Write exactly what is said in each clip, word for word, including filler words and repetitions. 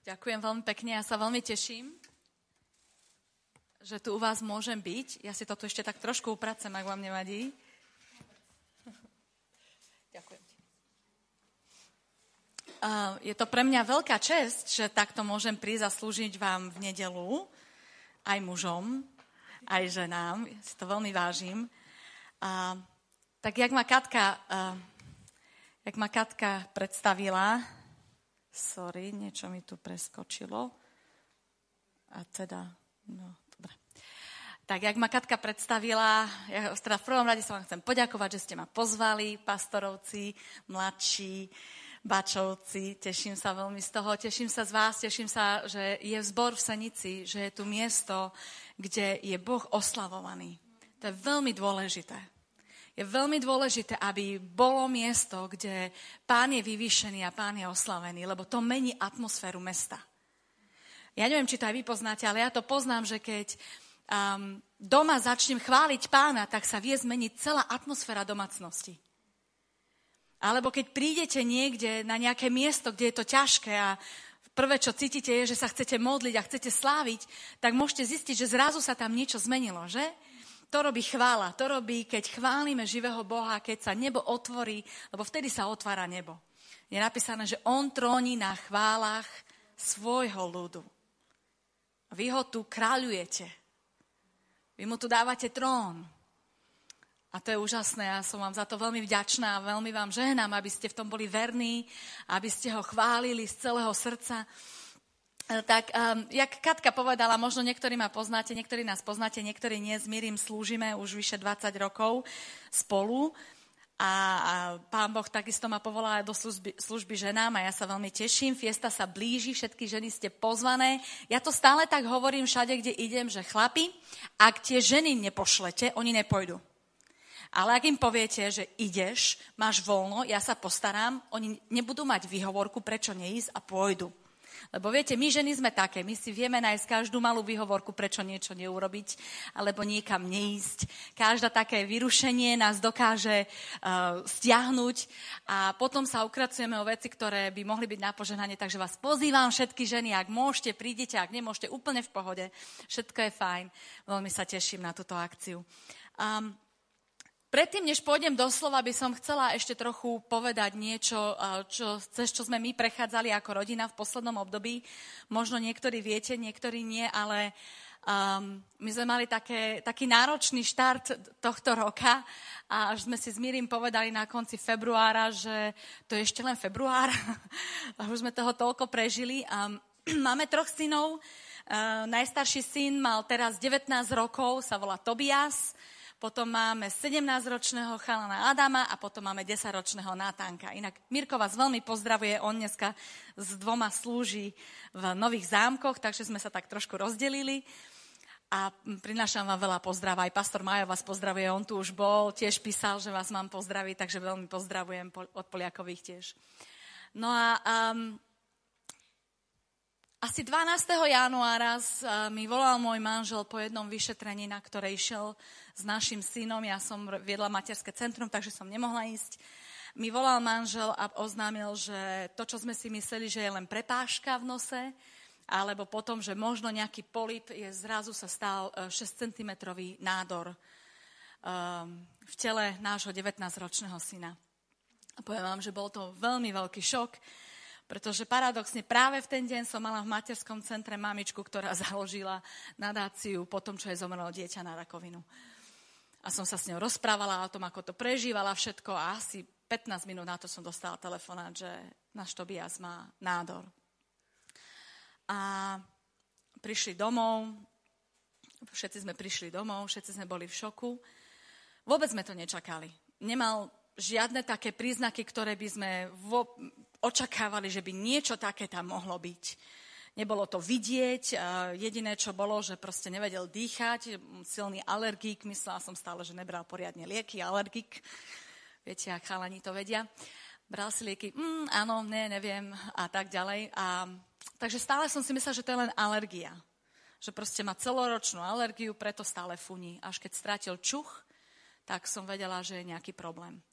Ďakujem veľmi pekne, ja sa veľmi teším, že tu u vás môžem byť. Ja si to tu ešte tak trošku upracem, ak vám nevadí. Ďakujem ti. Uh, je to pre mňa veľká česť, že takto môžem prísť a slúžiť vám v nedeľu, aj mužom, aj ženám. Ja si to veľmi vážim. Uh, tak jak ma Katka, uh, jak ma Katka predstavila, sorry, niečo mi tu preskočilo. A teda, no, dobre. Tak, jak ma Katka predstavila, ja teda v prvom rade sa vám chcem poďakovať, že ste ma pozvali, pastorovci, mladší, bačovci. Teším sa veľmi z toho, teším sa z vás, teším sa, že je zbor v Senici, že je tu miesto, kde je Boh oslavovaný. To je veľmi dôležité. Je veľmi dôležité, aby bolo miesto, kde Pán je vyvýšený a Pán je oslavený, lebo to mení atmosféru mesta. Ja neviem, či to aj vy poznáte, ale ja to poznám, že keď um, doma začnem chváliť Pána, tak sa vie zmeniť celá atmosféra domácnosti. Alebo keď prídete niekde na nejaké miesto, kde je to ťažké a prvé, čo cítite, je, že sa chcete modliť a chcete sláviť, tak môžete zistiť, že zrazu sa tam niečo zmenilo, že? To robí chvála, to robí, keď chválime živého Boha, keď sa nebo otvorí, lebo vtedy sa otvára nebo. Je napísané, že on tróni na chválach svojho ľudu. Vy ho tu kráľujete. Vy mu tu dávate trón. A to je úžasné, ja som vám za to veľmi vďačná a veľmi vám žehnám, aby ste v tom boli verní, aby ste ho chválili z celého srdca. Tak, um, jak Katka povedala, možno niektorí ma poznáte, niektorí nás poznáte, niektorí nie, s Mirim slúžime už vyše dvadsať rokov spolu a, a Pán Boh takisto ma povolal do služby, služby ženám a ja sa veľmi teším, fiesta sa blíži, všetky ženy ste pozvané. Ja to stále tak hovorím všade, kde idem, že chlapi, ak tie ženy nepošlete, oni nepôjdu. Ale ak im poviete, že ideš, máš voľno, ja sa postaram, oni nebudú mať výhovorku, prečo neísť a pôjdu. Lebo viete, my ženy sme také, my si vieme nájsť každú malú výhovorku, prečo niečo neurobiť, alebo niekam neísť. Každá také vyrušenie nás dokáže uh, stiahnuť a potom sa ukracujeme o veci, ktoré by mohli byť na požehnanie. Takže vás pozývam všetky ženy, ak môžete, prídite, ak nemôžete, úplne v pohode. Všetko je fajn. Veľmi sa teším na túto akciu. Um, Predtým, než pôjdem do slova, by som chcela ešte trochu povedať niečo, čo, cez čo sme my prechádzali ako rodina v poslednom období. Možno niektorí viete, niektorí nie, ale um, my sme mali také, taký náročný štart tohto roka a až sme si s Mirim povedali na konci februára, že to je ešte len február a už sme toho toľko prežili. Um, máme troch synov. Uh, najstarší syn mal teraz devätnásť rokov, sa volá Tobias. Potom máme sedemnásťročného chalana Adama a potom máme desaťročného Natánka. Inak Mirko vás veľmi pozdravuje, on dneska s dvoma slúži v Nových Zámkoch, takže sme sa tak trošku rozdelili. A prinášam vám veľa pozdrav, aj pastor Majo vás pozdravuje, on tu už bol, tiež písal, že vás mám pozdraviť, takže veľmi pozdravujem od Poliakových tiež. No a um, asi dvanásteho januára mi volal môj manžel po jednom vyšetrení, na ktoré išiel s našim synom. Ja som viedla materské centrum, takže som nemohla ísť. Mi volal manžel a oznámil, že to, čo sme si mysleli, že je len prepážka v nose, alebo potom, že možno nejaký polip, je zrazu sa stal šesť centimetrový nádor v tele nášho devätnásťročného syna. A poviem vám, že bol to veľmi veľký šok, pretože paradoxne práve v ten deň som mala v materskom centre mamičku, ktorá založila nadáciu po tom, čo je zomrelo dieťa na rakovinu. A som sa s ňou rozprávala o tom, ako to prežívala všetko a asi pätnásť minút na to som dostala telefonát, že náš Tobias má nádor. A prišli domov, všetci sme prišli domov, všetci sme boli v šoku. Vôbec sme to nečakali. Nemal žiadne také príznaky, ktoré by sme vo, očakávali, že by niečo také tam mohlo byť. Nebolo to vidieť, jediné, čo bolo, že proste nevedel dýchať, silný alergík, myslela som stále, že nebral poriadne lieky, alergík, viete, ak chalani to vedia. Bral si lieky, mm, áno, ne, neviem a tak ďalej. A, takže stále som si myslela, že to je len alergia. Že proste má celoročnú alergiu, preto stále funí. Až keď strátil čuch, tak som vedela, že je nejaký problém.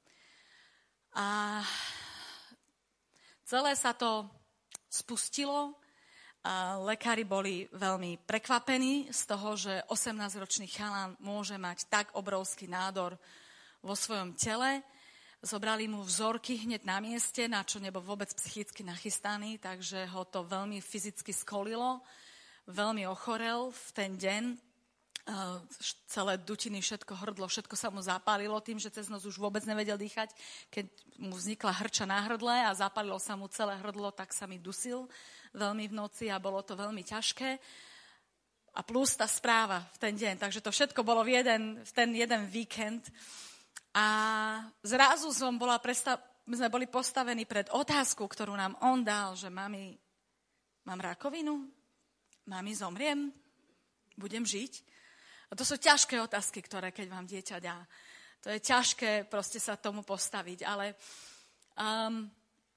A celé sa to spustilo A lekári boli veľmi prekvapení z toho, že osemnásťročný chalan môže mať tak obrovský nádor vo svojom tele. Zobrali mu vzorky hneď na mieste, na čo nebol vôbec psychicky nachystaný, takže ho to veľmi fyzicky skolilo, veľmi ochorel v ten deň. Celé dutiny, všetko hrdlo, všetko sa mu zapálilo tým, že cez noc už vôbec nevedel dýchať. Keď mu vznikla hrča na hrdle a zapálilo sa mu celé hrdlo, tak sa mi dusil veľmi v noci a bolo to veľmi ťažké. A plus tá správa v ten deň. Takže to všetko bolo v, jeden, v ten jeden víkend. A zrazu som bola presta- my sme boli postavení pred otázku, ktorú nám on dal, že mami, mám rakovinu? Mami, zomriem? Budem žiť? A to sú ťažké otázky, ktoré keď vám dieťa dá. To je ťažké proste sa tomu postaviť, ale um,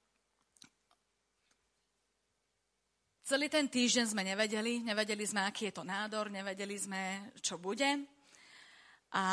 celý ten týždeň sme nevedeli, nevedeli sme, aký je to nádor, nevedeli sme, čo bude. A,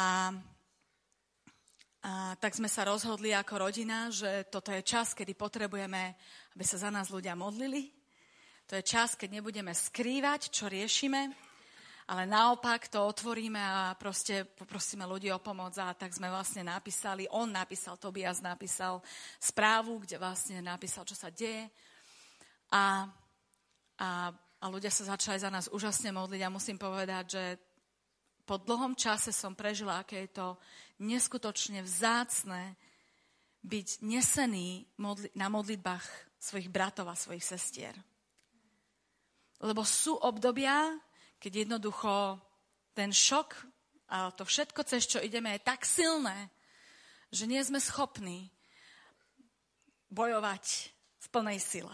a tak sme sa rozhodli ako rodina, že toto je čas, kedy potrebujeme, aby sa za nás ľudia modlili. To je čas, keď nebudeme skrývať, čo riešime, ale naopak to otvoríme a proste poprosíme ľudí o pomoc. A tak sme vlastne napísali, on napísal, Tobias napísal správu, kde vlastne napísal, čo sa deje. A, a, a ľudia sa začali za nás úžasne modliť a musím povedať, že po dlhom čase som prežila, aké je to neskutočne vzácne byť nesený modli- na modlitbách svojich bratov a svojich sestier. Lebo sú obdobia, keď jednoducho ten šok a to všetko, cez čo ideme, je tak silné, že nie sme schopní bojovať v plnej sile.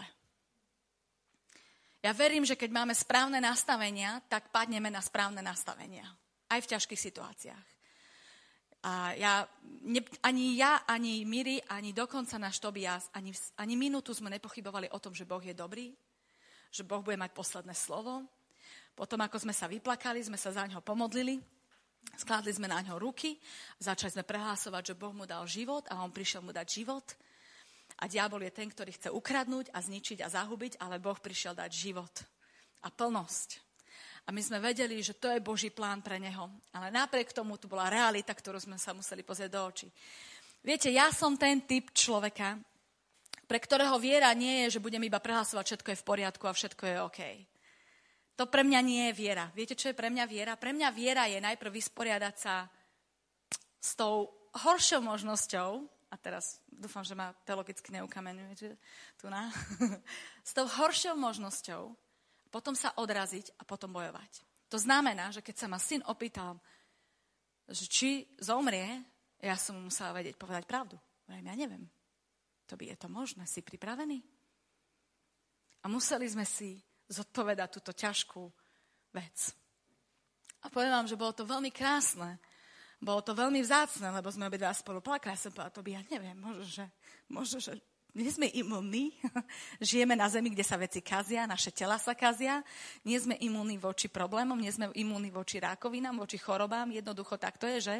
Ja verím, že keď máme správne nastavenia, tak padneme na správne nastavenia. Aj v ťažkých situáciách. A ja, ne, ani ja, ani Miri, ani dokonca náš Tobias, ani, ani minútu sme nepochybovali o tom, že Boh je dobrý, že Boh bude mať posledné slovo. Potom, ako sme sa vyplakali, sme sa za ňo pomodlili, skládli sme na ňo ruky, začali sme prehlásovať, že Boh mu dal život a on prišiel mu dať život. A diabol je ten, ktorý chce ukradnúť a zničiť a zahubiť, ale Boh prišiel dať život a plnosť. A my sme vedeli, že to je Boží plán pre neho. Ale napriek tomu tu bola realita, ktorú sme sa museli pozrieť do očí. Viete, ja som ten typ človeka, pre ktorého viera nie je, že budem iba prehlasovať, všetko je v poriadku a všetko je OK. To pre mňa nie je viera. Viete, čo je pre mňa viera? Pre mňa viera je najprv vysporiadať sa s tou horšou možnosťou, a teraz dúfam, že ma teologicky neukameňujete tu na, s tou horšou možnosťou, potom sa odraziť a potom bojovať. To znamená, že keď sa ma syn opýtal, že či zomrie, ja som mu musela vedieť povedať pravdu. Ja neviem. To by je to možné. Si pripravený? A museli sme si zodpovedať túto ťažkú vec. A poviem vám, že bolo to veľmi krásne. Bolo to veľmi vzácne, lebo sme obidva spolu plakali. Ja som povedala, to by ja neviem, možno, že, možno, že nie sme imunní. Žijeme na zemi, kde sa veci kazia, naše tela sa kazia. Nie sme imunní voči problémom, nie sme imunní voči rákovinám, voči chorobám. Jednoducho tak to je, že?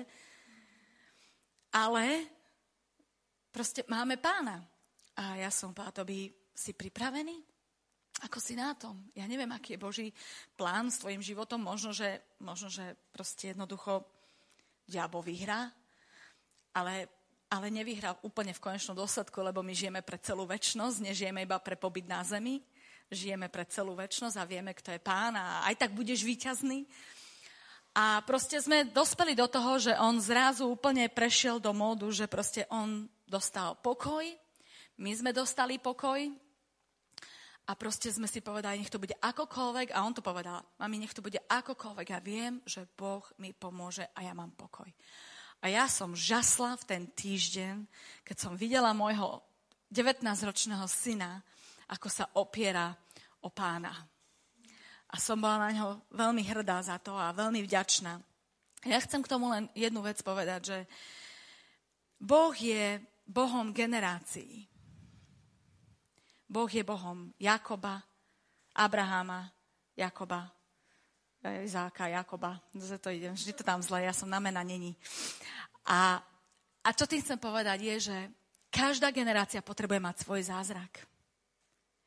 Ale proste máme Pána. A ja som povedala, to by si pripravený? Ako si na tom? Ja neviem, aký je Boží plán s tvojim životom. Možno, že, možno, že proste jednoducho diabol vyhrá, ale, ale nevyhrá úplne v konečnom dôsledku, lebo my žijeme pre celú večnosť, nežijeme iba pre pobyt na zemi, žijeme pre celú večnosť a vieme, kto je Pán a aj tak budeš víťazný. A proste sme dospeli do toho, že on zrazu úplne prešiel do módu, že proste on dostal pokoj, my sme dostali pokoj, a proste sme si povedali, nech to bude akokoľvek. A on to povedal, mami, nech to bude akokoľvek. Ja viem, že Boh mi pomôže a ja mám pokoj. A ja som žasla v ten týždeň, keď som videla môjho devätnásťročného syna, ako sa opiera o Pána. A som bola na ňo veľmi hrdá za to a veľmi vďačná. Ja chcem k tomu len jednu vec povedať, že Boh je Bohom generácií. Boh je Bohom Jakoba, Abraháma, Jakoba, Izáka, Jakoba. Zase to idem, vždy to tam zle, ja som na mena není. A, a čo tým chcem povedať je, že každá generácia potrebuje mať svoj zázrak.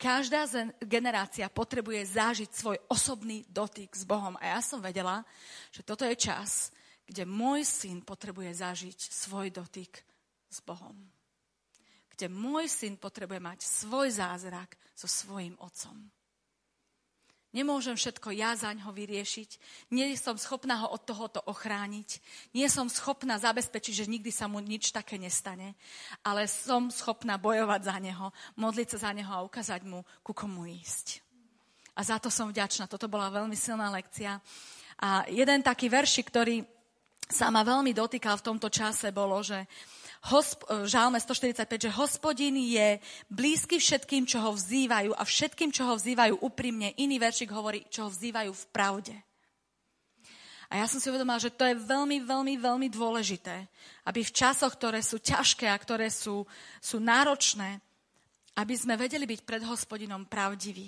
každá generácia potrebuje zažiť svoj osobný dotyk s Bohom. A ja som vedela, že toto je čas, kde môj syn potrebuje zažiť svoj dotyk s Bohom. Kde môj syn potrebuje mať svoj zázrak so svojím otcom. Nemôžem všetko ja zaňho vyriešiť. Nie som schopná ho od tohoto ochrániť. Nie som schopná zabezpečiť, že nikdy sa mu nič také nestane. Ale som schopná bojovať za neho, modliť sa za neho a ukázať mu, ku komu ísť. A za to som vďačná. Toto bola veľmi silná lekcia. A jeden taký veršik, ktorý sa ma veľmi dotýkal v tomto čase, bolo, že Hosp- Žalme stoštyridsaťpäť, že Hospodin je blízky všetkým, čo ho vzývajú a všetkým, čo ho vzývajú úprimne. Iný veršik hovorí, čo ho vzývajú v pravde. A ja som si uvedomila, že to je veľmi, veľmi, veľmi dôležité, aby v časoch, ktoré sú ťažké a ktoré sú, sú náročné, aby sme vedeli byť pred Hospodinom pravdiví.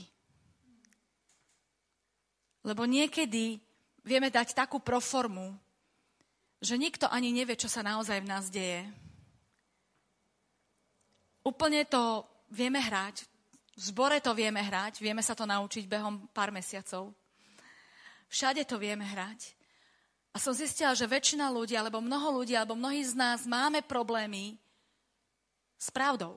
Lebo niekedy vieme dať takú proformu, že nikto ani nevie, čo sa naozaj v nás deje. Úplne to vieme hrať, v zbore to vieme hrať, vieme sa to naučiť behom pár mesiacov. Všade to vieme hrať. A som zistila, že väčšina ľudí, alebo mnoho ľudí, alebo mnohí z nás máme problémy s pravdou.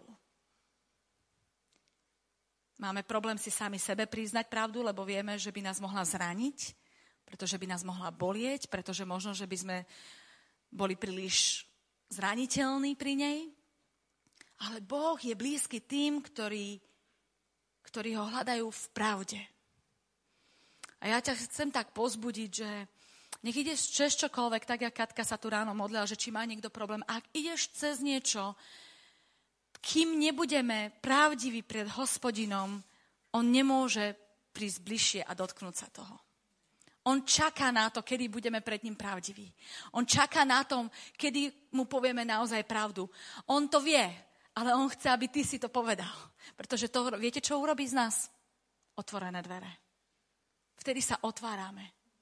Máme problém si sami sebe priznať pravdu, lebo vieme, že by nás mohla zraniť, pretože by nás mohla bolieť, pretože možno, že by sme boli príliš zraniteľní pri nej. Ale Boh je blízky tým, ktorí, ktorí ho hľadajú v pravde. A ja ťa chcem tak pozbudiť, že nech ideš cez čokoľvek, tak jak Katka sa tu ráno modlila, že či má niekto problém. Ak ideš cez niečo, kým nebudeme pravdiví pred Hospodinom, on nemôže prísť bližšie a dotknúť sa toho. On čaká na to, kedy budeme pred ním pravdiví. On čaká na tom, kedy mu povieme naozaj pravdu. On to vie, ale on chce, aby ty si to povedal. Pretože to, viete, čo urobí z nás? Otvorené dvere. Vtedy sa otvárame.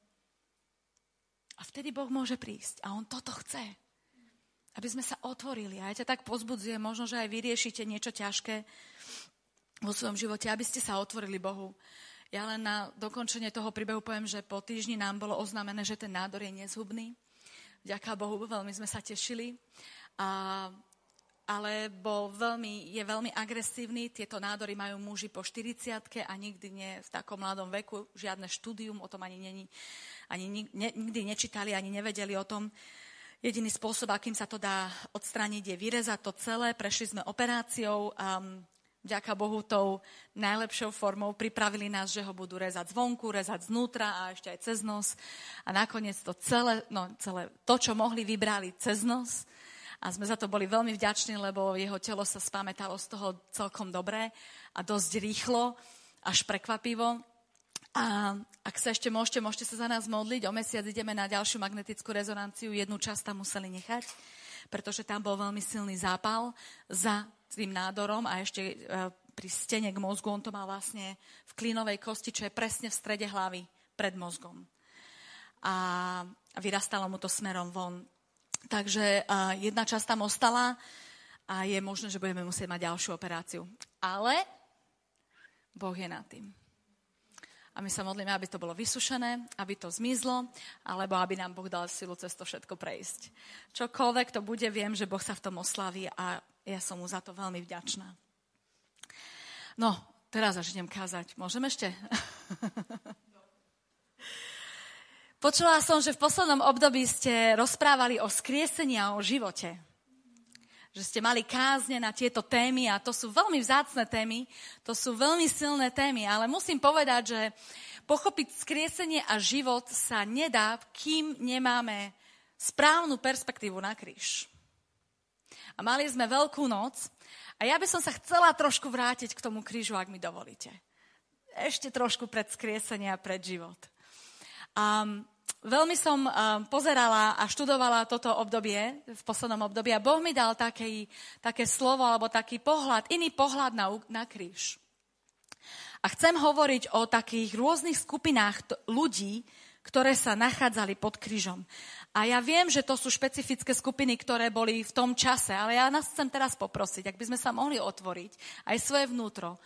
A vtedy Boh môže prísť. A on toto chce. Aby sme sa otvorili. A ja ťa tak pozbudzujem, možno, že aj vyriešite niečo ťažké vo svojom živote, aby ste sa otvorili Bohu. Ja len na dokončenie toho príbehu poviem, že po týždni nám bolo oznámené, že ten nádor je nezhubný. Vďaka Bohu, veľmi sme sa tešili. A ale bol veľmi, je veľmi agresívny. Tieto nádory majú muži po štyridsiatke a nikdy nie v takom mladom veku. Žiadne štúdium o tom ani, není, ani ne, nikdy nečítali, ani nevedeli o tom. Jediný spôsob, akým sa to dá odstrániť, je vyrezať to celé. Prešli sme operáciou a vďaka Bohu tou najlepšou formou pripravili nás, že ho budú rezať zvonku, rezať znútra a ešte aj cez nos. A nakoniec to celé, no celé to, čo mohli, vybrali cez nos. A sme za to boli veľmi vďační, lebo jeho telo sa spamätalo z toho celkom dobre a dosť rýchlo, až prekvapivo. A ak sa ešte môžete, môžete sa za nás modliť. O mesiac ideme na ďalšiu magnetickú rezonanciu. Jednu časť tam museli nechať, pretože tam bol veľmi silný zápal za tým nádorom a ešte pri stene k mozgu. On to mal vlastne v klínovej kosti, čo je presne v strede hlavy pred mozgom. A vyrastalo mu to smerom von. Takže uh, jedna časť tam ostala a je možné, že budeme musieť mať ďalšiu operáciu. Ale Boh je nad tým. A my sa modlíme, aby to bolo vysušené, aby to zmizlo, alebo aby nám Boh dal silu cez to všetko prejsť. Čokoľvek to bude, viem, že Boh sa v tom oslaví a ja som mu za to veľmi vďačná. No, teraz začnem kázať. Môžem ešte? Počula som, že v poslednom období ste rozprávali o skriesení a o živote. Že ste mali kázne na tieto témy a to sú veľmi vzácne témy, to sú veľmi silné témy, ale musím povedať, že pochopiť skriesenie a život sa nedá, kým nemáme správnu perspektívu na kríž. A mali sme Veľkú noc a ja by som sa chcela trošku vrátiť k tomu krížu, ak mi dovolíte. Ešte trošku pred skriesenie a pred život. Um, veľmi som um, pozerala a študovala toto obdobie, v poslednom období a Boh mi dal taký, také slovo alebo taký pohľad, iný pohľad na, na kríž. A chcem hovoriť o takých rôznych skupinách t- ľudí, ktoré sa nachádzali pod krížom. A ja viem, že to sú špecifické skupiny, ktoré boli v tom čase, ale ja nás chcem teraz poprosiť, ak by sme sa mohli otvoriť aj svoje vnútro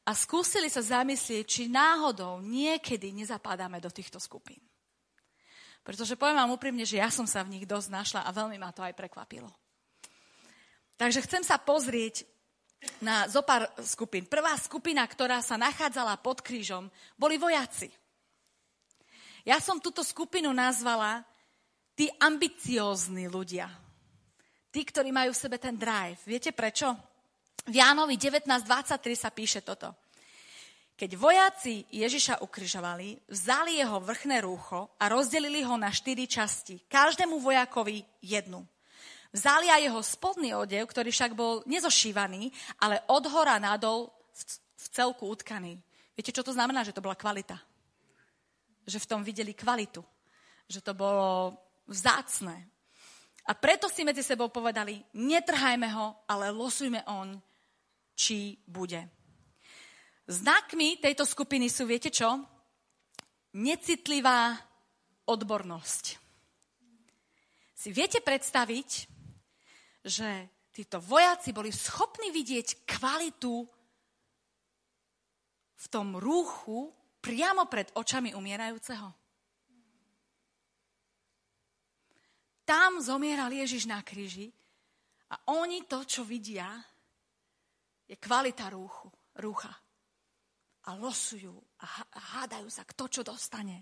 a skúsili sa zamyslieť, či náhodou niekedy nezapadáme do týchto skupín. Pretože poviem vám úprimne, že ja som sa v nich dosť našla a veľmi ma to aj prekvapilo. Takže chcem sa pozrieť na zopár skupín. Prvá skupina, ktorá sa nachádzala pod krížom, boli vojaci. Ja som túto skupinu nazvala tí ambiciózni ľudia. Tí, ktorí majú v sebe ten drive. Viete prečo? V Jánovi devätnásť dvadsaťtri sa píše toto. Keď vojaci Ježiša ukrižovali, vzali jeho vrchné rúcho a rozdelili ho na štyri časti. Každému vojakovi jednu. Vzali aj jeho spodný odev, ktorý však bol nezošívaný, ale od hora nadol v celku utkaný. Viete, čo to znamená? Že to bola kvalita. Že v tom videli kvalitu. Že to bolo vzácne. A preto si medzi sebou povedali, netrhajme ho, ale losujme on, či bude. Znakmi tejto skupiny sú, viete čo? Necitlivá odbornosť. Si viete predstaviť, že títo vojaci boli schopní vidieť kvalitu v tom rúchu priamo pred očami umierajúceho? Tam zomieral Ježiš na kríži a oni to, čo vidia, je kvalita rúchu, rúcha. A losujú a hádajú sa, kto čo dostane.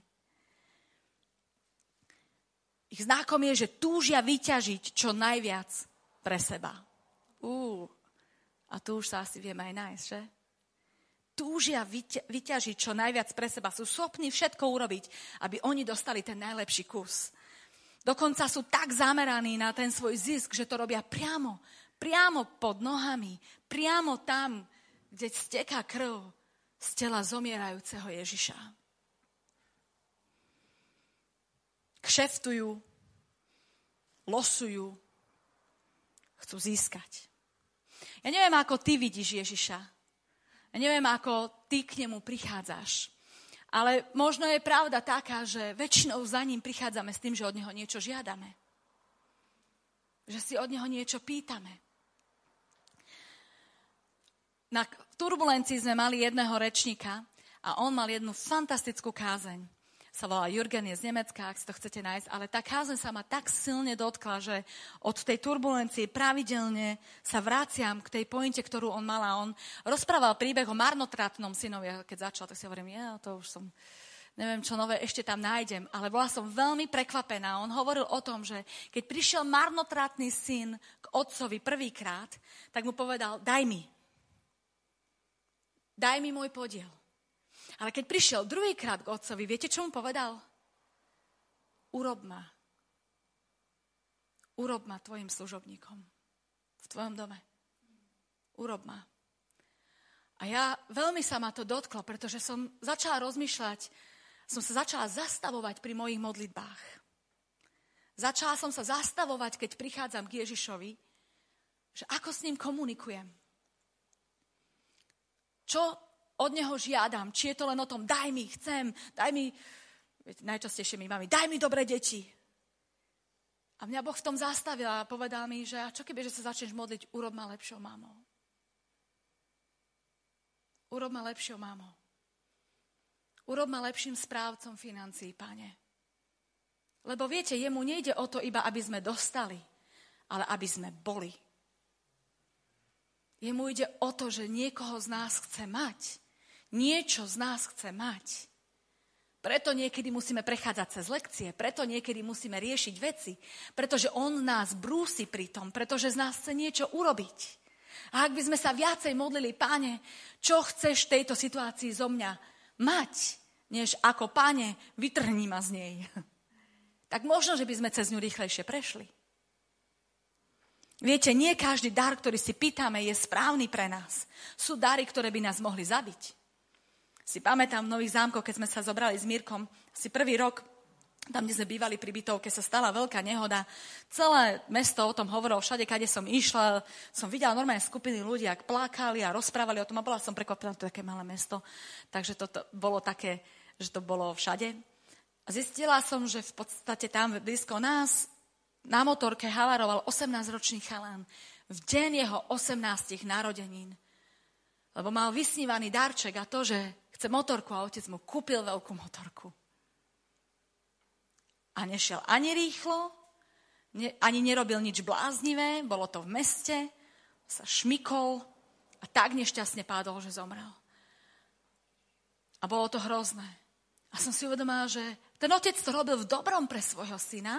Ich znakom je, že túžia vyťažiť čo najviac pre seba. Ú, a tu už sa asi vieme aj nájsť, že? Túžia vyťa- vyťažiť čo najviac pre seba. Sú schopní všetko urobiť, aby oni dostali ten najlepší kus. Dokonca sú tak zameraní na ten svoj zisk, že to robia priamo, priamo pod nohami, priamo tam, kde steká krv z tela zomierajúceho Ježiša. Kšeftujú, losujú, chcú získať. Ja neviem, ako ty vidíš Ježiša. Ja neviem, ako ty k nemu prichádzaš. Ale možno je pravda taká, že väčšinou za ním prichádzame s tým, že od neho niečo žiadame. Že si od neho niečo pýtame. Na turbulencii sme mali jedného rečníka a on mal jednu fantastickú kázeň. Sa volá Jürgen, je z Nemecka, ak si to chcete nájsť, ale tá kázeň sa ma tak silne dotkla, že od tej turbulencie pravidelne sa vraciam k tej pointe, ktorú on mal a on rozprával príbeh o marnotratnom synovi. Keď začal, tak si hovorím, ja to už som, neviem, čo nové ešte tam nájdem, ale bola som veľmi prekvapená. On hovoril o tom, že keď prišiel marnotratný syn k otcovi prvýkrát, tak mu povedal, daj mi. Daj mi môj podiel. Ale keď prišiel druhýkrát k otcovi, viete, čo mu povedal? Urob ma. Urob ma tvojim služobníkom. V tvojom dome. Urob ma. A ja veľmi sa ma to dotklo, pretože som začala rozmýšľať, som sa začala zastavovať pri mojich modlitbách. Začala som sa zastavovať, keď prichádzam k Ježišovi, že ako s ním komunikujem. Čo od neho žiadam, či je to len o tom, daj mi, chcem, daj mi, najčastejšie mi mami, daj mi dobré deti. A mňa Boh v tom zastavil a povedal mi, že a čo keby, že sa začneš modliť, urob ma lepšou mamou. Urob ma lepšou mamou. Urob ma lepším správcom financií, Pane. Lebo viete, jemu nejde o to iba, aby sme dostali, ale aby sme boli. Jemu ide o to, že niekoho z nás chce mať. Niečo z nás chce mať. Preto niekedy musíme prechádzať cez lekcie, preto niekedy musíme riešiť veci, pretože on nás brúsi pri tom, pretože z nás chce niečo urobiť. A ak by sme sa viacej modlili, Páne, čo chceš v tejto situácii zo mňa mať, než ako, Páne, vytrhni ma z nej. Tak možno, že by sme cez ňu rýchlejšie prešli. Viete, nie každý dar, ktorý si pýtame, je správny pre nás. Sú dary, ktoré by nás mohli zabiť. Si pamätám v Nových Zámkoch, keď sme sa zobrali s Mírkom, si prvý rok, tam, kde sme bývali pri bytovke, sa stala veľká nehoda. Celé mesto o tom hovorilo, všade, kade som išla, som videla normálne skupiny ľudí, ak plakali a rozprávali o tom a bola som prekvapená, to je také malé mesto. Takže to bolo také, že to bolo všade. A zistila som, že v podstate tam blízko nás na motorke havaroval osemnásťročný chalán v deň jeho osemnástich narodenín. Lebo mal vysnívaný darček a to, že chce motorku a otec mu kúpil veľkú motorku. A nešiel ani rýchlo, ne, ani nerobil nič bláznivé, bolo to v meste, sa šmykol a tak nešťastne pádol, že zomrel. A bolo to hrozné. A som si uvedomila, že ten otec to robil v dobrom pre svojho syna,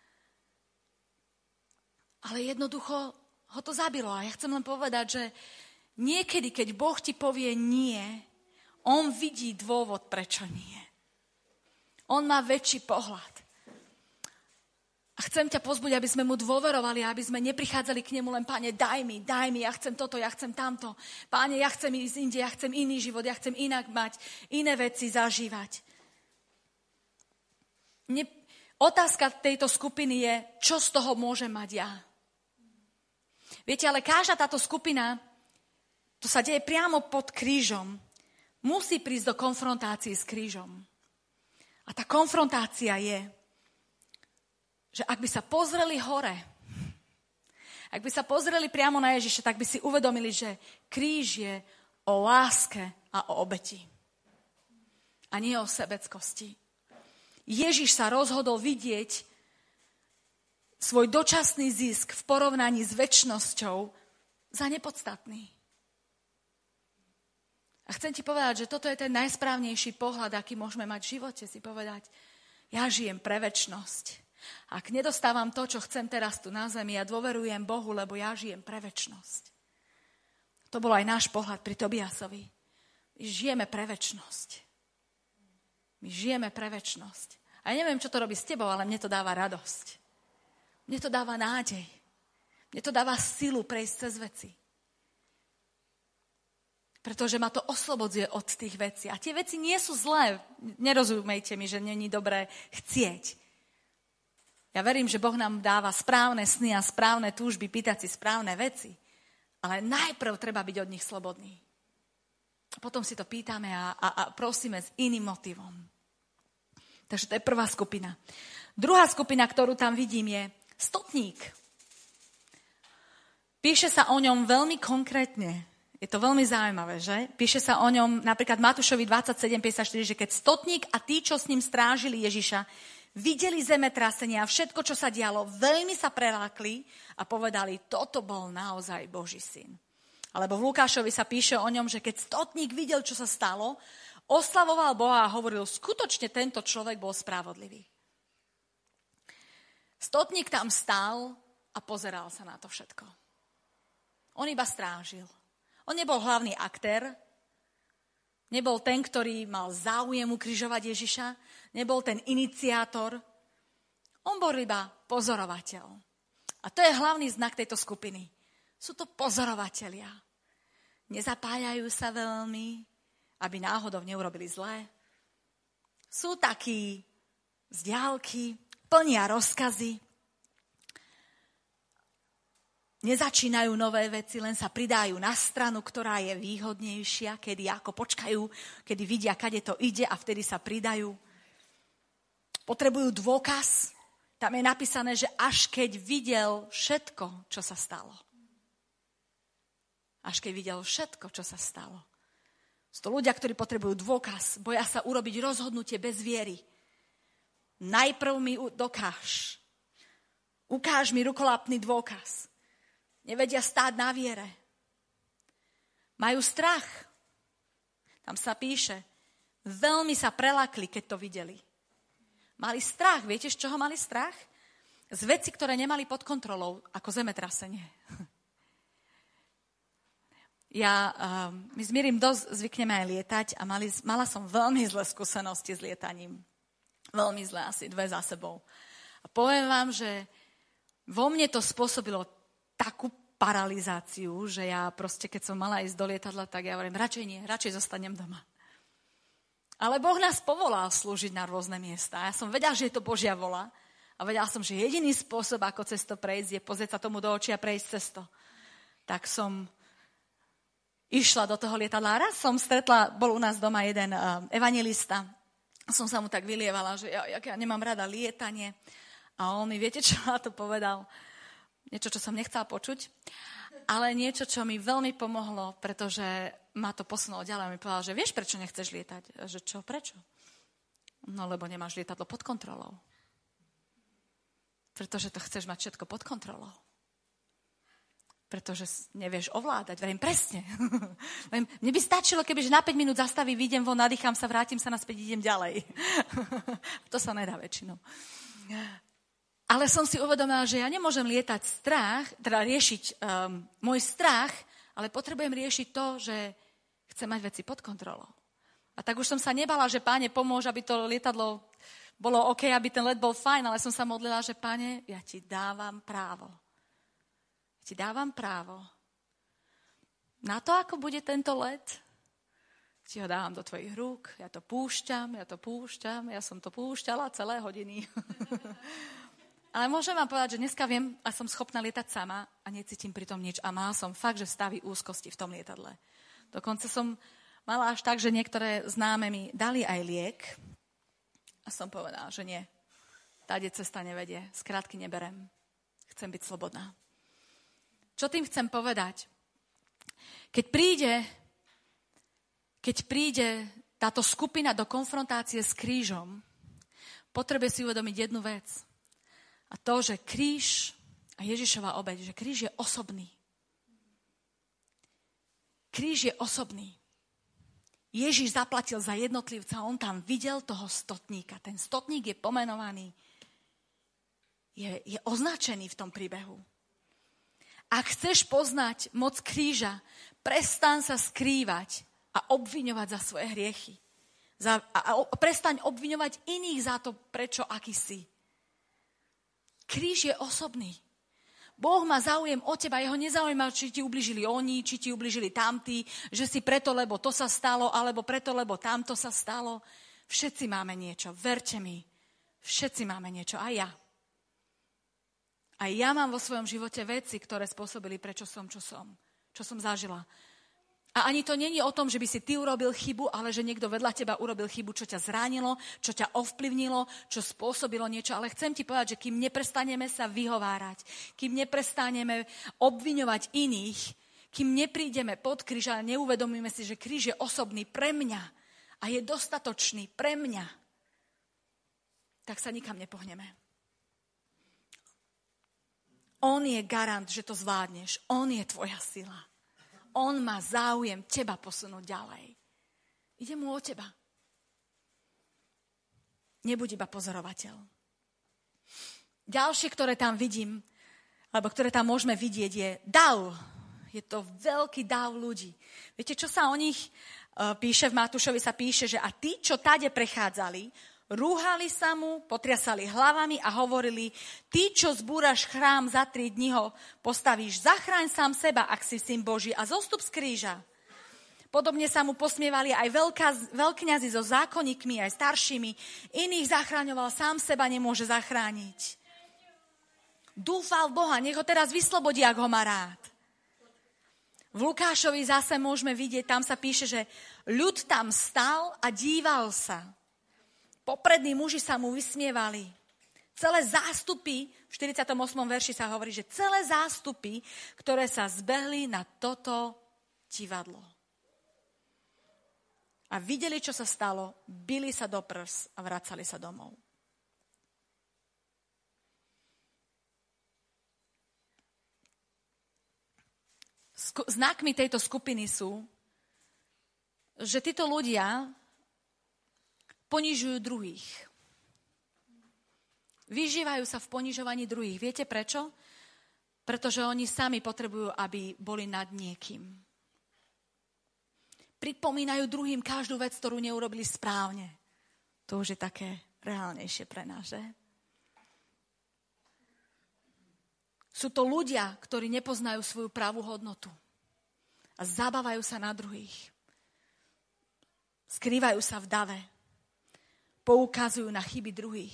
ale jednoducho ho to zabilo. A ja chcem len povedať, že niekedy, keď Boh ti povie nie, on vidí dôvod, prečo nie. On má väčší pohľad. A chcem ťa pozbudiť, aby sme mu dôverovali, aby sme neprichádzali k nemu len, Páne, daj mi, daj mi, ja chcem toto, ja chcem tamto. Páne, ja chcem ísť inde, ja chcem iný život, ja chcem inak mať, iné veci zažívať. Ne, otázka tejto skupiny je, čo z toho môžem mať ja. Viete, ale každá táto skupina, to sa deje priamo pod krížom, musí prísť do konfrontácie s krížom. A tá konfrontácia je, že ak by sa pozreli hore, ak by sa pozreli priamo na Ježiša, tak by si uvedomili, že kríž je o láske a o obeti. A nie o sebeckosti. Ježiš sa rozhodol vidieť svoj dočasný zisk v porovnaní s večnosťou za nepodstatný. A chcem ti povedať, že toto je ten najsprávnejší pohľad, aký môžeme mať v živote, si povedať, ja žijem pre večnosť. Ak nedostávam to, čo chcem teraz tu na zemi, ja dôverujem Bohu, lebo ja žijem pre večnosť. To bol aj náš pohľad pri Tobiasovi. My žijeme pre večnosť. My žijeme pre večnosť. A ja neviem, čo to robí s tebou, ale mne to dáva radosť. Mne to dáva nádej. Mne to dáva silu prejsť cez veci. Pretože ma to oslobodzuje od tých vecí. A tie veci nie sú zlé. Nerozumejte mi, že není dobré chcieť. Ja verím, že Boh nám dáva správne sny a správne túžby, pýtať si správne veci. Ale najprv treba byť od nich slobodný. Potom si to pýtame a, a, a prosíme s iným motivom. Takže to je prvá skupina. Druhá skupina, ktorú tam vidím, je stotník. Píše sa o ňom veľmi konkrétne. Je to veľmi zaujímavé, že? Píše sa o ňom napríklad Matúšovi dvadsaťsedem päťdesiatštyri, že keď stotník a tí, čo s ním strážili Ježiša, videli zemetrasenie a všetko, čo sa dialo, veľmi sa prelákli a povedali, toto bol naozaj Boží syn. Alebo v Lukášovi sa píše o ňom, že keď stotník videl, čo sa stalo, oslavoval Boha a hovoril, skutočne tento človek bol spravodlivý. Stotník tam stál a pozeral sa na to všetko. On iba strážil. On nebol hlavný aktér, nebol ten, ktorý mal záujem ukrižovať Ježiša, nebol ten iniciátor. On bol iba pozorovateľ. A to je hlavný znak tejto skupiny. Sú to pozorovatelia. Nezapájajú sa veľmi, aby náhodou neurobili zlé. Sú takí z diaľky, plnia rozkazy. Nezačínajú nové veci, len sa pridajú na stranu, ktorá je výhodnejšia, kedy ako počkajú, kedy vidia, kade to ide a vtedy sa pridajú. Potrebujú dôkaz. Tam je napísané, že až keď videl všetko, čo sa stalo. Až keď videl všetko, čo sa stalo. Sú to ľudia, ktorí potrebujú dôkaz, boja sa urobiť rozhodnutie bez viery. Najprv mi dokáž. Ukáž mi rukolapný dôkaz. Nevedia stáť na viere. Majú strach. Tam sa píše, veľmi sa prelakli, keď to videli. Mali strach. Viete, z čoho mali strach? Z veci, ktoré nemali pod kontrolou, ako zemetrasenie. Ja, my s Mirim dosť zvykneme aj lietať a mali, mala som veľmi zlé skúsenosti s lietaním. Veľmi zlé, asi dve za sebou. A poviem vám, že vo mne to spôsobilo takú paralizáciu, že ja proste, keď som mala ísť do lietadla, tak ja hovorím, radšej nie, radšej zostanem doma. Ale Boh nás povolal slúžiť na rôzne miesta. Ja som vedela, že je to Božia vola a vedela som, že jediný spôsob, ako cez to prejsť, je pozrieť sa tomu do očí a prejsť cez to. Tak som išla do toho lietadla. Raz som stretla, bol u nás doma jeden uh, evangelista. Som sa mu tak vylievala, že ja, ja nemám rada lietanie. A on mi, viete, čo na to povedal? Niečo, čo som nechcela počuť. Ale niečo, čo mi veľmi pomohlo, pretože ma to posunulo ďalej, mi povedal, že vieš, prečo nechceš lietať? Že čo, prečo? No, lebo nemáš lietadlo pod kontrolou. Pretože to chceš mať všetko pod kontrolou. Pretože nevieš ovládať. Verím, presne. Mne by stačilo, kebyže na päť minút zastavím, vyjdem von, nadýcham sa, vrátim sa naspäť, idem ďalej. To sa nedá väčšinou. Ale som si uvedomila, že ja nemôžem lietať strach, teda riešiť um, môj strach, ale potrebujem riešiť to, že chcem mať veci pod kontrolou. A tak už som sa nebala, že Páne, pomôž, aby to lietadlo bolo OK, aby ten let bol fajn, ale som sa modlila, že Páne, ja ti dávam právo. Ja ti dávam právo. Na to, ako bude tento let, ti ho dávam do tvojich rúk, ja to púšťam, ja to púšťam, ja som to púšťala celé hodiny. Ale môžem vám povedať, že dneska viem a som schopná lietať sama a necítim pri tom nič. A mala som fakt, že stavy úzkosti v tom lietadle. Dokonca som mala až tak, že niektoré známe mi dali aj liek a som povedala, že nie. Táde cesta nevedie, skrátky neberem. Chcem byť slobodná. Čo tým chcem povedať? Keď príde, keď príde táto skupina do konfrontácie s krížom, potrebuje si uvedomiť jednu vec. A to, že kríž a Ježišova obeť, že kríž je osobný. Kríž je osobný. Ježiš zaplatil za jednotlivca, on tam videl toho stotníka. Ten stotník je pomenovaný, je, je označený v tom príbehu. Ak chceš poznať moc kríža, prestaň sa skrývať a obviňovať za svoje hriechy. Za, a, a prestaň obviňovať iných za to, prečo, aký si. Kríž je osobný. Boh má záujem o teba, jeho nezaujíma, či ti ubližili oni, či ti ubližili tamtí, že si preto, lebo to sa stalo, alebo preto, lebo tamto sa stalo. Všetci máme niečo, verte mi. Všetci máme niečo, aj ja. Aj ja mám vo svojom živote veci, ktoré spôsobili, prečo som, čo som, čo som zažila. A ani to není o tom, že by si ty urobil chybu, ale že niekto vedľa teba urobil chybu, čo ťa zranilo, čo ťa ovplyvnilo, čo spôsobilo niečo. Ale chcem ti povedať, že kým neprestaneme sa vyhovárať, kým neprestaneme obviňovať iných, kým neprídeme pod kríž a neuvedomíme si, že kríž je osobný pre mňa a je dostatočný pre mňa, tak sa nikam nepohneme. On je garant, že to zvládneš. On je tvoja sila. On má záujem teba posunúť ďalej. Ide mu o teba. Nebuď iba pozorovateľ. Ďalšie, ktoré tam vidím, alebo ktoré tam môžeme vidieť, je dav. Je to veľký dav ľudí. Viete, čo sa o nich uh, píše? V Matúšovi sa píše, že a tí, čo tade prechádzali, rúhali sa mu, potriasali hlavami a hovorili, ty, čo zbúraš chrám, za tri dni ho postavíš, zachráň sám seba, ak si syn Boží, a zostup z kríža. Podobne sa mu posmievali aj veľká, veľkňazi so zákonníkmi, aj staršími. Iných zachraňoval, sám seba nemôže zachrániť. Dúfal v Boha, nech ho teraz vyslobodí, ak ho má rád. V Lukášovi zase môžeme vidieť, tam sa píše, že ľud tam stal a díval sa. Poprední muži sa mu vysmievali. Celé zástupy, v štyridsiatom ôsmom verši sa hovorí, že celé zástupy, ktoré sa zbehli na toto divadlo. A videli, čo sa stalo, bili sa do prs a vracali sa domov. Znakmi tejto skupiny sú, že títo ľudia ponižujú druhých. Vyžívajú sa v ponižovaní druhých. Viete prečo? Pretože oni sami potrebujú, aby boli nad niekým. Pripomínajú druhým každú vec, ktorú neurobili správne. To už je také reálnejšie pre nás, že? Sú to ľudia, ktorí nepoznajú svoju pravú hodnotu a zabávajú sa na druhých. Skrývajú sa v dave. Poukazujú na chyby druhých.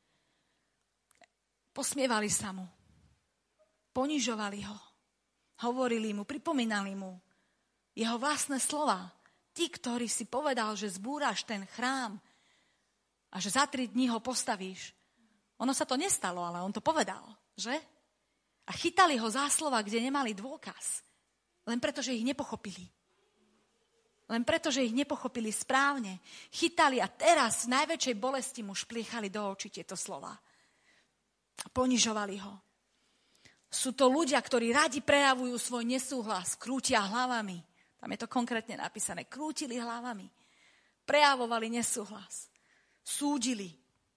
Posmievali sa mu. Ponižovali ho. Hovorili mu, pripomínali mu jeho vlastné slova. Tí, ktorí si povedal, že zbúraš ten chrám a že za tri dní ho postavíš. Ono sa to nestalo, ale on to povedal, že? A chytali ho za slova, kde nemali dôkaz. Len preto, že ich nepochopili. Len preto, že ich nepochopili správne. Chytali a teraz v najväčšej bolesti mu špliechali do očí tieto slova. A ponižovali ho. Sú to ľudia, ktorí radi prejavujú svoj nesúhlas, krútia hlavami. Tam je to konkrétne napísané. Krútili hlavami. Prejavovali nesúhlas. Súdili.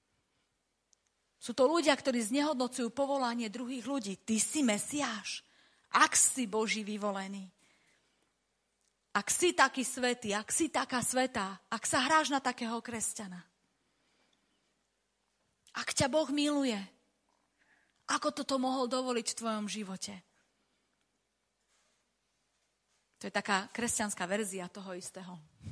Sú to ľudia, ktorí znehodnocujú povolanie druhých ľudí. Ty si Mesiáš. Ak si Boží vyvolený. Ak si taký svätý, ak si taká svätá, ak sa hráš na takého kresťana. Ak ťa Boh miluje, ako toto mohol dovoliť v tvojom živote? To je taká kresťanská verzia toho istého.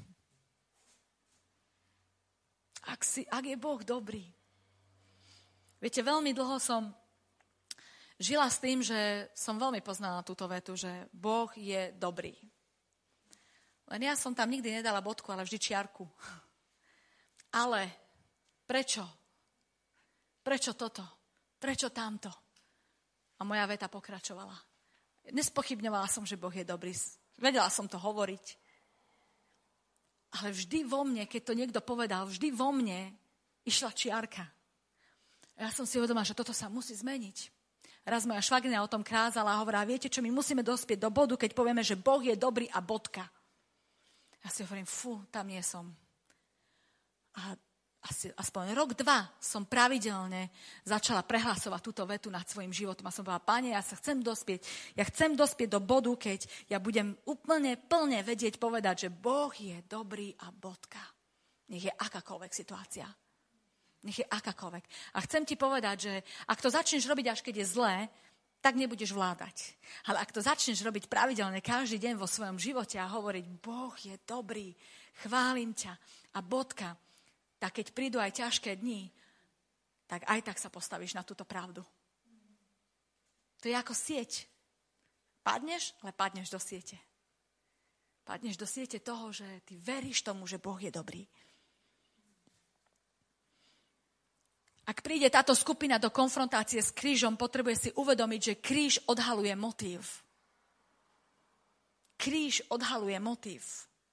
Ak, si, ak je Boh dobrý. Viete, veľmi dlho som žila s tým, že som veľmi poznala túto vetu, že Boh je dobrý. Len ja som tam nikdy nedala bodku, ale vždy čiarku. Ale prečo? Prečo toto? Prečo tamto? A moja veta pokračovala. Nespochybňovala som, že Boh je dobrý. Vedela som to hovoriť. Ale vždy vo mne, keď to niekto povedal, vždy vo mne išla čiarka. A ja som si uvedomila, že toto sa musí zmeniť. Raz moja švagrina o tom kázala a hovorila, viete čo, my musíme dospieť do bodu, keď povieme, že Boh je dobrý a bodka. Ja si hovorím, fú, tam nie som. A asi, aspoň rok, dva som pravidelne začala prehlasovať túto vetu nad svojim životom. A som povedala, Pane, ja sa chcem dospieť, ja chcem dospieť do bodu, keď ja budem úplne plne vedieť povedať, že Boh je dobrý a bodka. Nech je akákoľvek situácia. Nech je akákoľvek. A chcem ti povedať, že ak to začneš robiť, až keď je zlé, tak nebudeš vládať. Ale ak to začneš robiť pravidelne každý deň vo svojom živote a hovoriť, Boh je dobrý, chválim ťa a bodka, tak keď prídu aj ťažké dni, tak aj tak sa postavíš na túto pravdu. To je ako sieť. Padneš, ale padneš do siete. Padneš do siete toho, že ty veríš tomu, že Boh je dobrý. Ak príde táto skupina do konfrontácie s krížom, potrebuje si uvedomiť, že kríž odhaluje motív. Kríž odhaluje motív.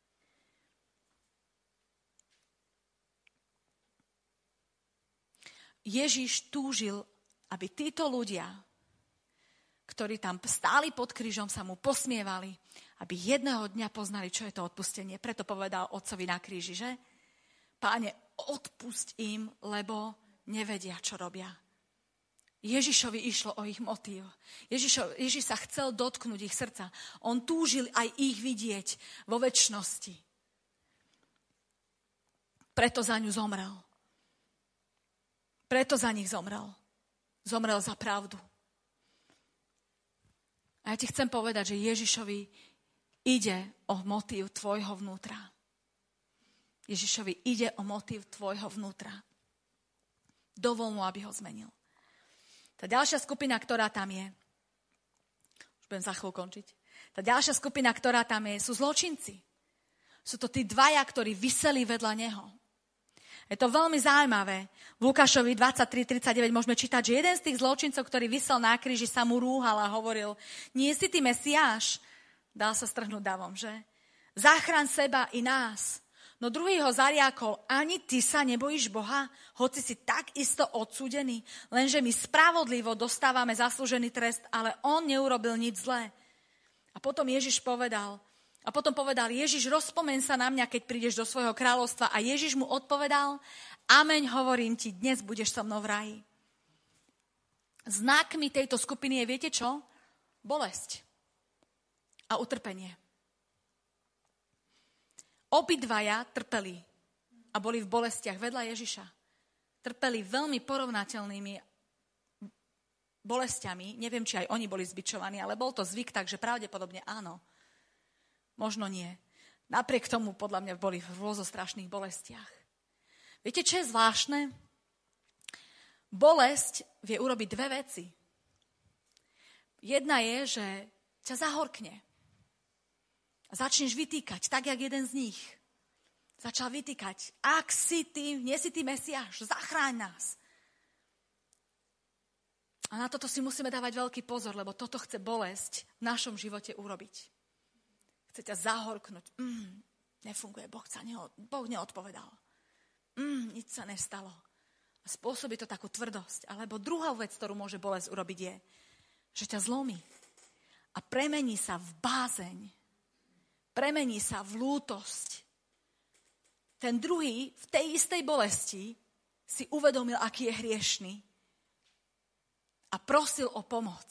Ježiš túžil, aby títo ľudia, ktorí tam stáli pod krížom, sa mu posmievali, aby jedného dňa poznali, čo je to odpustenie. Preto povedal otcovi na kríži, že? Páne, odpusť im, lebo nevedia, čo robia. Ježišovi išlo o ich motív. Ježišo, Ježiš sa chcel dotknúť ich srdca. On túžil aj ich vidieť vo večnosti. Preto za ňu zomrel. Preto za nich zomrel. Zomrel za pravdu. A ja ti chcem povedať, že Ježišovi ide o motív tvojho vnútra. Ježišovi ide o motív tvojho vnútra. Dovol mu, aby ho zmenil. Tá ďalšia skupina, ktorá tam je, už budem za chvíľu končiť, tá ďalšia skupina, ktorá tam je, sú zločinci. Sú to tí dvaja, ktorí viseli vedľa neho. Je to veľmi zaujímavé. V Lukášovi dvadsaťtri tridsaťdeväť môžeme čítať, že jeden z tých zločincov, ktorý visel na kríži, sa mu rúhal a hovoril, nie si ty Mesiáš? Dal sa strhnúť davom, že? Záchraň seba i nás. No druhý ho zariakol, ani ty sa nebojíš Boha, hoci si tak isto odsúdený, lenže my spravodlivo dostávame zaslúžený trest, ale on neurobil nič zlé. A potom Ježiš povedal, a potom povedal, Ježiš, rozpomeň sa na mňa, keď prídeš do svojho kráľovstva. A Ježiš mu odpovedal, ameň, hovorím ti, dnes budeš so mnou v raji. Znakmi tejto skupiny je, viete čo? Bolesť a utrpenie. Obidvaja trpeli a boli v bolestiach vedľa Ježiša. Trpeli veľmi porovnateľnými bolestiami. Neviem, či aj oni boli zbičovaní, ale bol to zvyk, takže pravdepodobne áno. Možno nie. Napriek tomu, podľa mňa, boli v rôzostrašných bolestiach. Viete, čo je zvláštne? Bolesť vie urobiť dve veci. Jedna je, že ťa zahorkne. A začneš vytýkať, tak, jak jeden z nich. Začal vytýkať, ak si ty, nie si ty Mesiáš, zachráň nás. A na toto si musíme dávať veľký pozor, lebo toto chce bolesť v našom živote urobiť. Chce ťa zahorknúť. Mm, nefunguje, Boh, sa neod, boh neodpovedal. Mm, nič sa nestalo. A spôsobí to takú tvrdosť. Alebo druhá vec, ktorú môže bolesť urobiť, je, že ťa zlomí a premení sa v bázeň. Premení sa v lútosť. Ten druhý v tej istej bolesti si uvedomil, aký je hriešný a prosil o pomoc.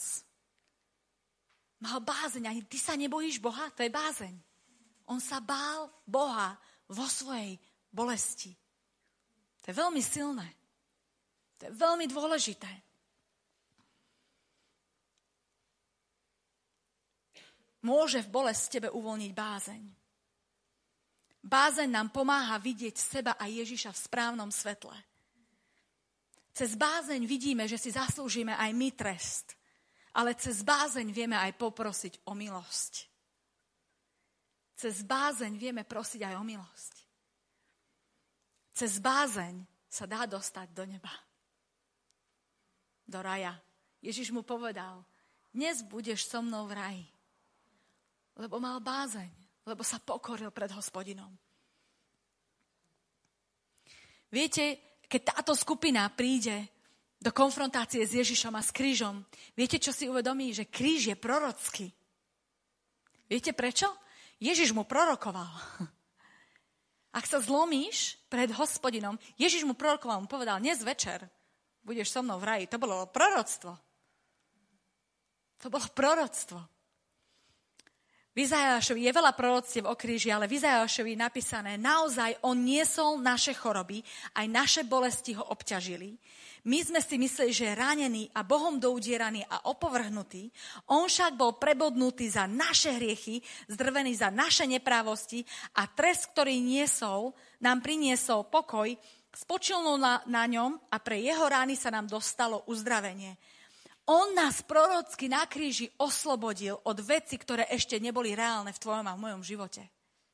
Mal bázeň, ani ty sa nebojíš Boha, to je bázeň. On sa bál Boha vo svojej bolesti. To je veľmi silné. To je veľmi dôležité. Môže v bolesti tebe uvoľniť bázeň. Bázeň nám pomáha vidieť seba a Ježiša v správnom svetle. Cez bázeň vidíme, že si zaslúžime aj my trest, ale cez bázeň vieme aj poprosiť o milosť. Cez bázeň vieme prosiť aj o milosť. Cez bázeň sa dá dostať do neba. Do raja. Ježiš mu povedal, dnes budeš so mnou v raji. Lebo mal bázeň, lebo sa pokoril pred Hospodinom. Viete, keď táto skupina príde do konfrontácie s Ježišom a s krížom, viete, čo si uvedomí? Že kríž je prorocký. Viete prečo? Ježiš mu prorokoval. Ak sa zlomíš pred Hospodinom, Ježiš mu prorokoval, mu povedal, dnes večer budeš so mnou v raji. To bolo proroctvo. To bolo proroctvo. V Izajášovi je veľa proroctiev o kríži, ale v Izajášovi je napísané, naozaj on niesol naše choroby, aj naše bolesti ho obťažili. My sme si mysleli, že je ranený a Bohom doudieraný a opovrhnutý. On však bol prebodnutý za naše hriechy, zdrvený za naše neprávosti a trest, ktorý niesol, nám priniesol pokoj, spočilnul na, na ňom a pre jeho rány sa nám dostalo uzdravenie. On nás prorocky na kríži oslobodil od vecí, ktoré ešte neboli reálne v tvojom a v mojom živote.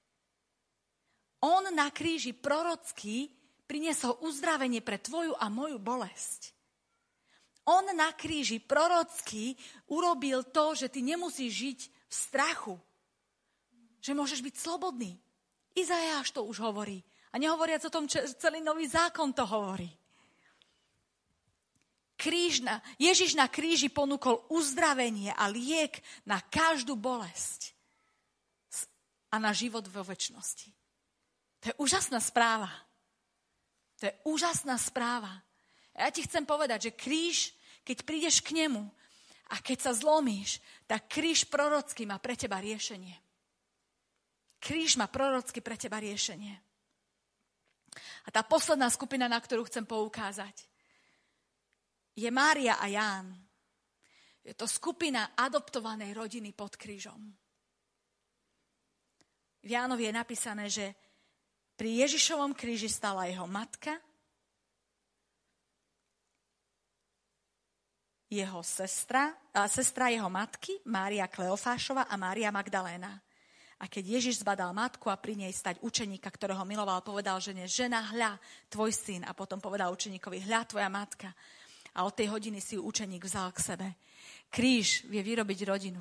On na kríži prorocky priniesol uzdravenie pre tvoju a moju bolesť. On na kríži prorocky urobil to, že ty nemusíš žiť v strachu. Že môžeš byť slobodný. Izajáš to už hovorí. A nehovoriac o tom, celý nový zákon to hovorí. Kríž na, Ježiš na kríži ponúkol uzdravenie a liek na každú bolesť a na život vo večnosti. To je úžasná správa. To je úžasná správa. A ja ti chcem povedať, že kríž, keď prídeš k nemu a keď sa zlomíš, tak kríž prorocký má pre teba riešenie. Kríž má prorocky pre teba riešenie. A tá posledná skupina, na ktorú chcem poukázať, je Mária a Ján. Je to skupina adoptovanej rodiny pod krížom. V Jánovi je napísané, že pri Ježišovom kríži stala jeho matka, jeho sestra, a sestra jeho matky, Mária Kleofášova a Mária Magdaléna. A keď Ježiš zbadal matku a pri nej stať učeníka, ktorého miloval, povedal žene, žena, hľa, tvoj syn. A potom povedal učeníkovi, hľa, tvoja matka. A od tej hodiny si ju učeník vzal k sebe. Kríž vie vyrobiť rodinu.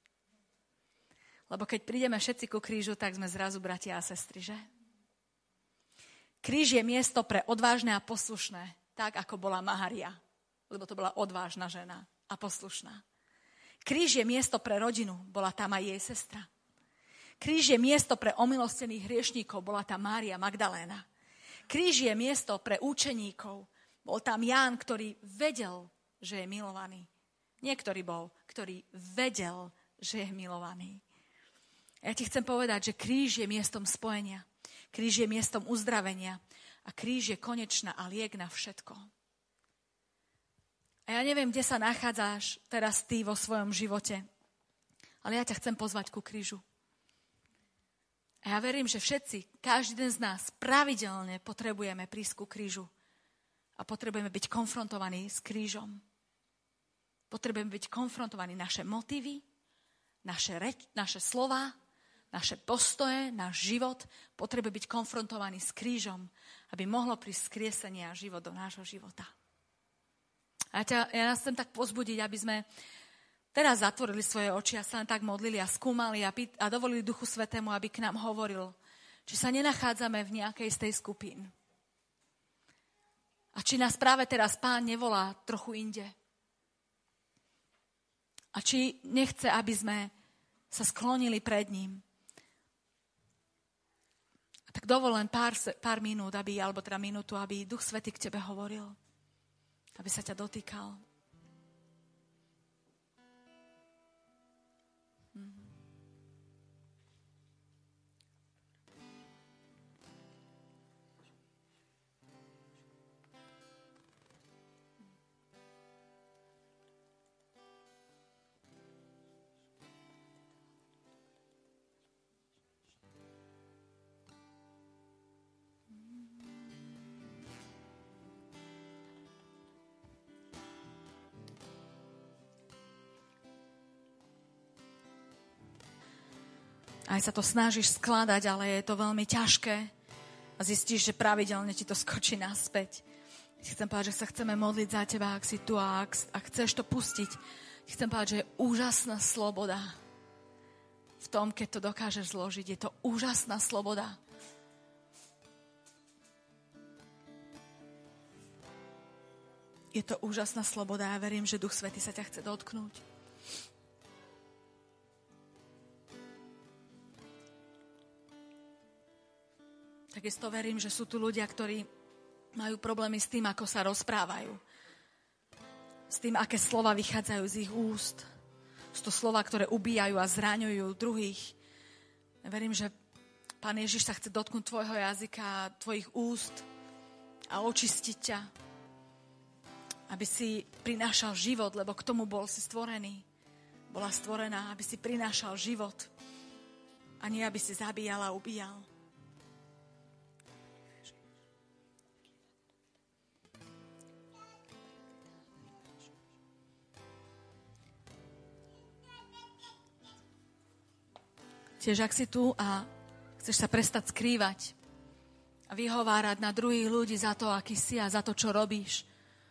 Lebo keď prídeme všetci ku krížu, tak sme zrazu bratia a sestry, že? Kríž je miesto pre odvážne a poslušné, tak ako bola Mária. Lebo to bola odvážna žena a poslušná. Kríž je miesto pre rodinu, bola tam aj jej sestra. Kríž je miesto pre omilostených hriešníkov, bola tam Mária Magdaléna. Kríž je miesto pre učeníkov, bol tam Ján, ktorý vedel, že je milovaný. Niektorý bol, ktorý vedel, že je milovaný. Ja ti chcem povedať, že kríž je miestom spojenia. Kríž je miestom uzdravenia. A kríž je konečná a liek na všetko. A ja neviem, kde sa nachádzaš teraz ty vo svojom živote. Ale ja ťa chcem pozvať ku krížu. A ja verím, že všetci, každý den z nás pravidelne potrebujeme prísť ku krížu. A potrebujeme byť konfrontovaní s krížom. Potrebujeme byť konfrontovaní naše motívy, naše, reč, naše slova, naše postoje, náš život. Potrebuje byť konfrontovaní s krížom, aby mohlo prísť skriesenie a život do nášho života. A ja, ťa, ja nás chcem tak pozbudiť, aby sme teraz zatvorili svoje oči a sa len tak modlili a skúmali a, pýt, a dovolili Duchu Svätému, aby k nám hovoril, či sa nenachádzame v nejakej z tej skupín. A či nás práve teraz Pán nevolá trochu inde. A či nechce, aby sme sa sklonili pred ním. A tak dovol len pár, pár minút, aby, alebo teda minútu, aby Duch Svätý k tebe hovoril. Aby sa ťa dotýkal. Aj sa to snažíš skladať, ale je to veľmi ťažké a zistíš, že pravidelne ti to skočí naspäť. Chcem povedať, že sa chceme modliť za teba, ak si tu a ak, ak chceš to pustiť. Chcem povedať, že je úžasná sloboda v tom, keď to dokážeš zložiť. Je to úžasná sloboda. Je to úžasná sloboda a ja verím, že Duch Svätý sa ťa chce dotknúť. Takisto verím, že sú tu ľudia, ktorí majú problémy s tým, ako sa rozprávajú. S tým, aké slova vychádzajú z ich úst. Sú to slova, ktoré ubíjajú a zraňujú druhých. Ja verím, že Pán Ježiš sa chce dotknúť tvojho jazyka, tvojich úst a očistiť ťa. Aby si prinášal život, lebo k tomu bol si stvorený. Bola stvorená, aby si prinášal život. A nie, aby si zabíjal a ubíjal. Tiež, ak si tu a chceš sa prestať skrývať a vyhovárať na druhých ľudí za to, aký si a za to, čo robíš,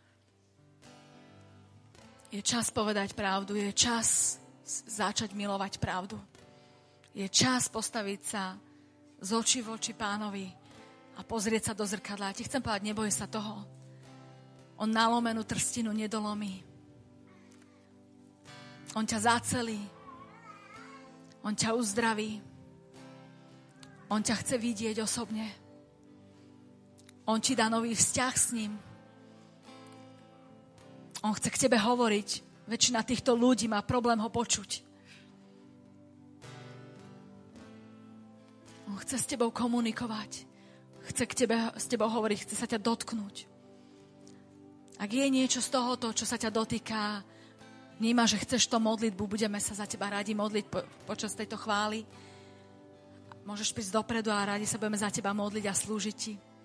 je čas povedať pravdu, je čas začať milovať pravdu. Je čas postaviť sa z očí v oči Pánovi a pozrieť sa do zrkadla. Ja ti chcem povedať, neboj sa toho. On nalomenú trstinu nedolomí. On ťa zacelí. On ťa uzdraví. On ťa chce vidieť osobne. On ti dá nový vzťah s ním. On chce k tebe hovoriť. Väčšina týchto ľudí má problém ho počuť. On chce s tebou komunikovať. Chce k tebe, s tebou hovoriť, chce sa ťa dotknúť. Ak je niečo z tohoto, čo sa ťa dotýka, vníma, že chceš to modlitbu, budeme sa za teba radi modliť po, počas tejto chvály. Môžeš prísť dopredu a radi sa budeme za teba modliť a slúžiť ti.